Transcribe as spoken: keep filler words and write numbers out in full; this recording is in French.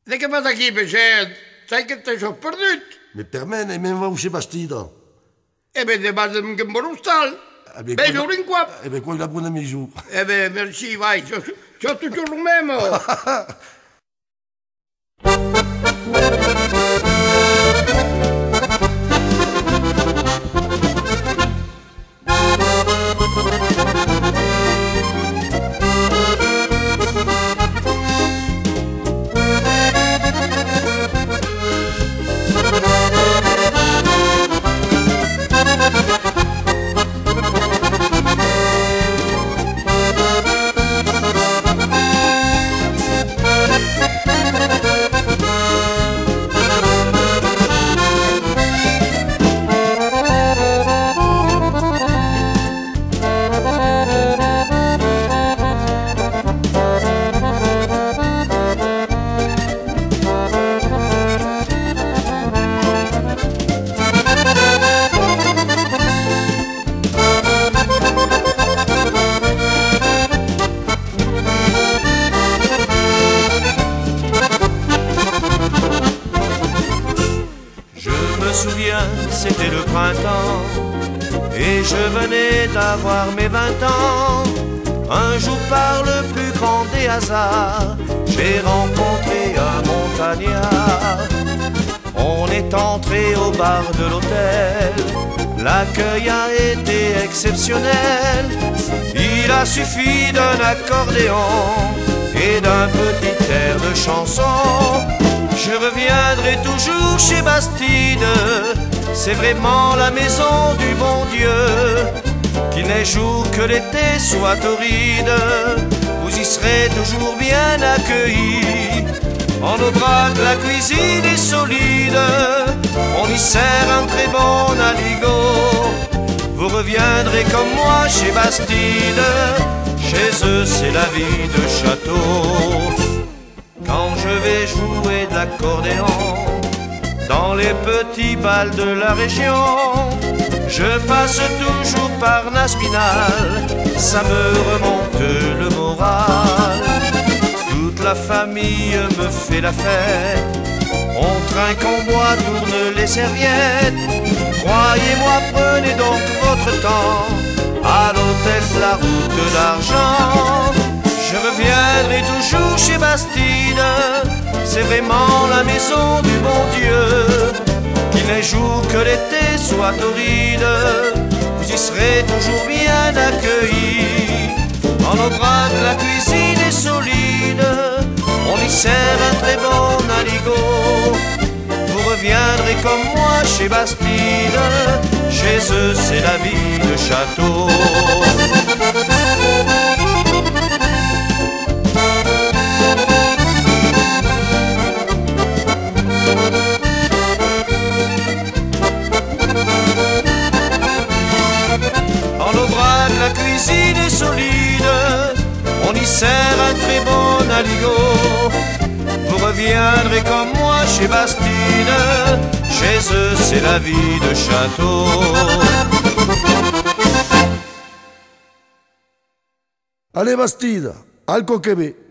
De què vas aquí, peixet? Sai que t'això perdut? Me permane, e men va usce bastida. E beh, te vas amb un bon hostal. Beh, jo un quap. E beh, qua la buona misù. E beh, merci, vai. Ciò tu giù lo memo. C'était le printemps et je venais d'avoir mes vingt ans. Un jour par le plus grand des hasards, j'ai rencontré un montagnard. On est entré au bar de l'hôtel, l'accueil a été exceptionnel. Il a suffi d'un accordéon et d'un petit air de chanson. Je reviendrai toujours chez Bastide, c'est vraiment la maison du bon Dieu. Qu'il neige ou que l'été soit torride, vous y serez toujours bien accueillis. En Aubrac, la cuisine est solide, on y sert un très bon aligot. Vous reviendrez comme moi chez Bastide, chez eux c'est la vie de château. Quand je vais jouer de l'accordéon dans les petits bals de la région, je passe toujours par Naspinal, ça me remonte le moral. Toute la famille me fait la fête, on trinque, on boit, tourne les serviettes. Croyez-moi, prenez donc votre temps, à l'hôtel de la route de l'argent. Je reviendrai toujours chez Bastide, c'est vraiment la maison du bon Dieu. Qu'il neige ou que l'été soit torride, vous y serez toujours bien accueillis. En Aubrac, la cuisine est solide, on y sert un très bon aligot. Vous reviendrez comme moi chez Bastide, chez eux c'est la vie de château. En Aubrac, la cuisine est solide, on y sert un très bon aligot. Vous reviendrez comme moi chez Bastide, chez eux c'est la vie de château. Allez Bastide, al Coquebé.